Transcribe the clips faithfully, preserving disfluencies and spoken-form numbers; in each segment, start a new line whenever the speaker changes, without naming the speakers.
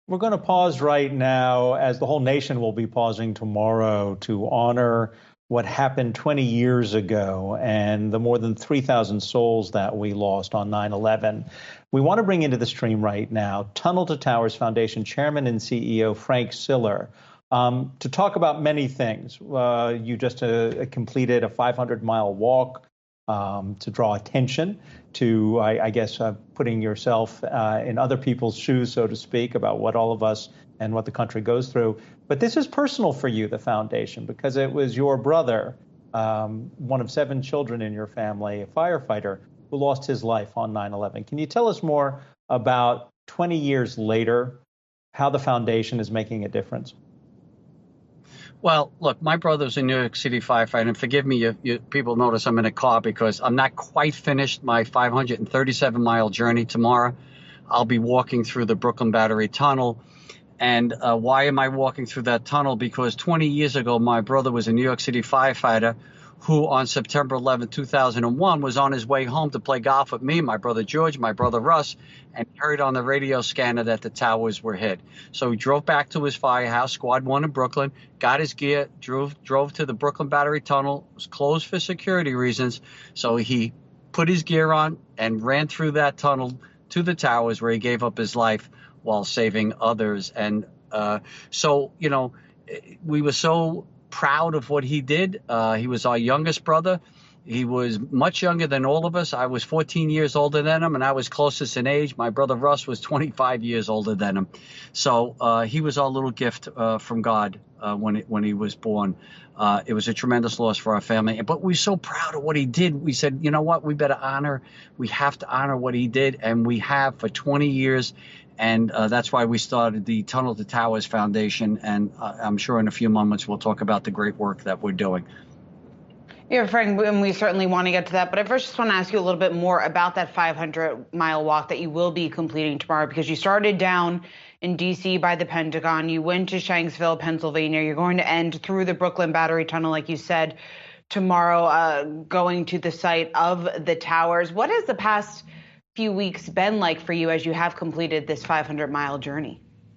We're going to pause right now, as the whole nation will be pausing tomorrow to honor what happened twenty years ago and the more than three thousand souls that we lost on nine eleven. We want to bring into the stream right now Tunnel to Towers Foundation Chairman and C E O Frank Siller um, to talk about many things. Uh, you just uh, completed a five hundred mile walk um, to draw attention to, I, I guess, uh, putting yourself uh, in other people's shoes, so to speak, about what all of us and what the country goes through. But this is personal for you, the foundation, because it was your brother, um, one of seven children in your family, a firefighter, who lost his life on nine eleven. Can you tell us more about twenty years later, how the foundation is making a difference?
Well, look, my brother's a New York City firefighter, and forgive me, you, you, people notice I'm in a car because I'm not quite finished my five hundred thirty-seven mile journey tomorrow. I'll be walking through the Brooklyn Battery Tunnel. And uh, why am I walking through that tunnel? Because twenty years ago, my brother was a New York City firefighter who on September eleventh, two thousand one was on his way home to play golf with me, my brother George, my brother Russ, and heard on the radio scanner that the towers were hit. So he drove back to his firehouse, Squad one in Brooklyn, got his gear, drove drove to the Brooklyn Battery Tunnel. It was closed for security reasons. So he put his gear on and ran through that tunnel to the towers where he gave up his life while saving others. And uh, so, you know, we were so proud of what he did. Uh, he was our youngest brother. He was much younger than all of us. I was fourteen years older than him, and I was closest in age. My brother Russ was twenty-five years older than him. So uh, he was our little gift uh, from God uh, when it, when he was born. Uh, it was a tremendous loss for our family. But we're so proud of what he did. We said, you know what, we better honor, we have to honor what he did, and we have for twenty years. And uh, that's why we started the Tunnel to Towers Foundation. And uh, I'm sure in a few moments we'll talk about the great work that we're doing.
Yeah, Frank, and we certainly want to get to that. But I first just want to ask you a little bit more about that five hundred mile walk that you will be completing tomorrow, because you started down in D C by the Pentagon. You went to Shanksville, Pennsylvania. You're going to end through the Brooklyn Battery Tunnel, like you said, tomorrow, uh, going to the site of the towers. What has the past few weeks been like for you as you have completed this five hundred mile journey?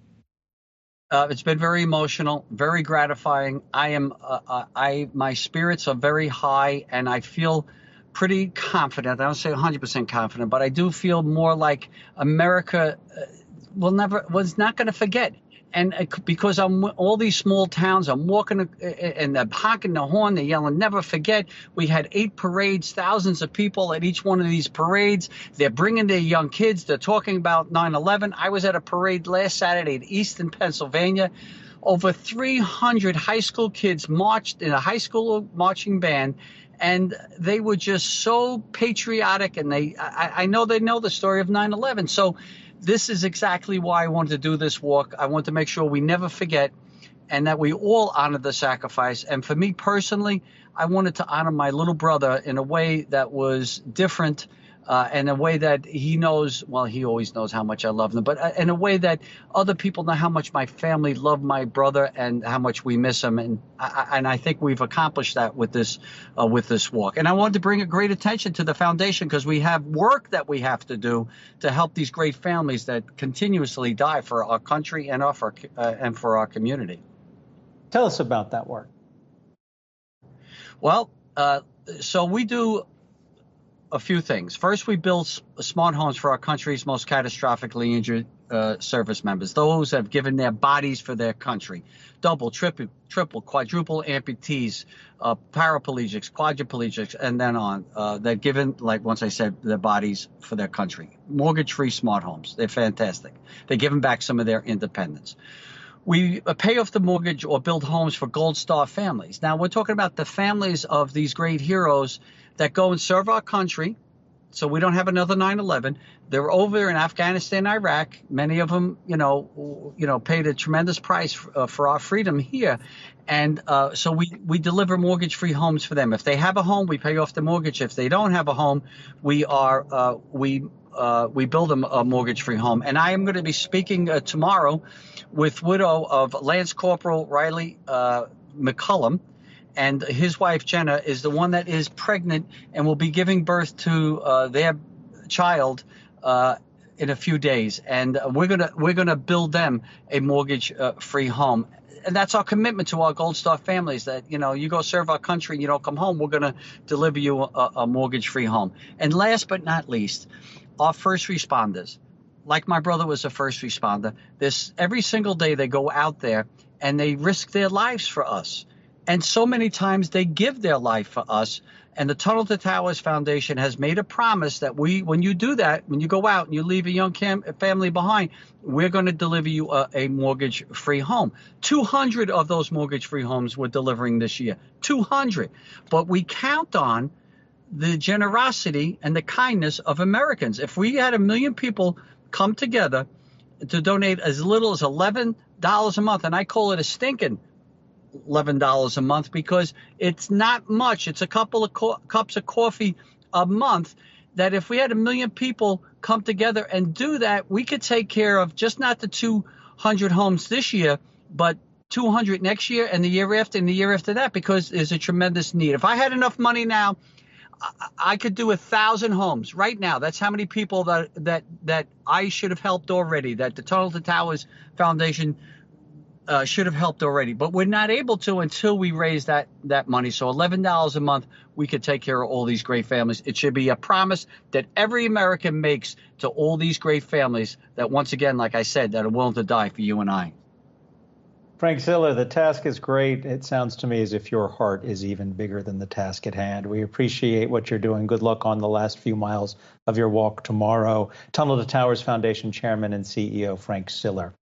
Uh, it's been very emotional, very gratifying. I am, uh, uh, I, my spirits are very high, and I feel pretty confident. I don't say one hundred percent confident, but I do feel more like America uh, will never, was not going to forget. And uh, because I'm all these small towns, I'm walking uh, and they're honking the horn, they're yelling, never forget. We had eight parades, thousands of people at each one of these parades. They're bringing their young kids. They're talking about nine eleven. I was at a parade last Saturday in Easton, Pennsylvania. Over three hundred high school kids marched in a high school marching band. And they were just so patriotic. And they, I, I know they know the story of nine eleven. So this is exactly why I wanted to do this walk. I want to make sure we never forget and that we all honor the sacrifice. And for me personally, I wanted to honor my little brother in a way that was different, uh, in a way that he knows, well, he always knows how much I love him, but in a way that other people know how much my family love my brother and how much we miss him. And I, and I think we've accomplished that with this, uh, with this walk. And I wanted to bring a great attention to the foundation because we have work that we have to do to help these great families that continuously die for our country and, our, for, uh, and for our community.
Tell us about that work.
Well, uh, so we do a few things. First, we build smart homes for our country's most catastrophically injured uh, service members, those that have given their bodies for their country. Double, triple, triple, quadruple amputees, uh, paraplegics, quadriplegics, and then on. Uh, they've given, like once I said, their bodies for their country. Mortgage-free smart homes. They're fantastic. They're giving back some of their independence. We pay off the mortgage or build homes for Gold Star families. Now, we're talking about the families of these great heroes that go and serve our country, so we don't have another nine eleven. They're over in Afghanistan, Iraq. Many of them, you know, you know, paid a tremendous price for, uh, for our freedom here. And uh, so we, we deliver mortgage-free homes for them. If they have a home, we pay off the mortgage. If they don't have a home, we are uh, we uh, we build them a mortgage-free home. And I am going to be speaking uh, tomorrow with widow of Lance Corporal Riley uh, McCullum. And his wife, Jenna, is the one that is pregnant and will be giving birth to uh, their child uh, in a few days, and we're gonna we're gonna build them a mortgage-free uh, home. And that's our commitment to our Gold Star families, that, you know, you go serve our country and you don't come home, we're going to deliver you a, a mortgage-free home. And last but not least, our first responders. Like my brother was a first responder, this every single day they go out there and they risk their lives for us. And so many times they give their life for us. And the Tunnel to Towers Foundation has made a promise that we, when you do that, when you go out and you leave a young cam- family behind, we're going to deliver you a, a mortgage-free home. two hundred of those mortgage-free homes we're delivering this year. two hundred. But we count on the generosity and the kindness of Americans. If we had a million people come together to donate as little as eleven dollars a month, and I call it a stinking eleven dollars a month, because it's not much. It's a couple of co- cups of coffee a month, that if we had a million people come together and do that, we could take care of just not the two hundred homes this year, but two hundred next year and the year after and the year after that, because there's a tremendous need. If I had enough money now, I, I could do a thousand homes right now. That's how many people that, that, that I should have helped already, that the Tunnel to Towers Foundation Uh, should have helped already, but we're not able to until we raise that that money. So eleven dollars a month, we could take care of all these great families. It should be a promise that every American makes to all these great families that, once again, like I said, that are willing to die for you and I.
Frank Siller, the task is great. It sounds to me as if your heart is even bigger than the task at hand. We appreciate what you're doing. Good luck on the last few miles of your walk tomorrow. Tunnel to Towers Foundation Chairman and C E O Frank Siller.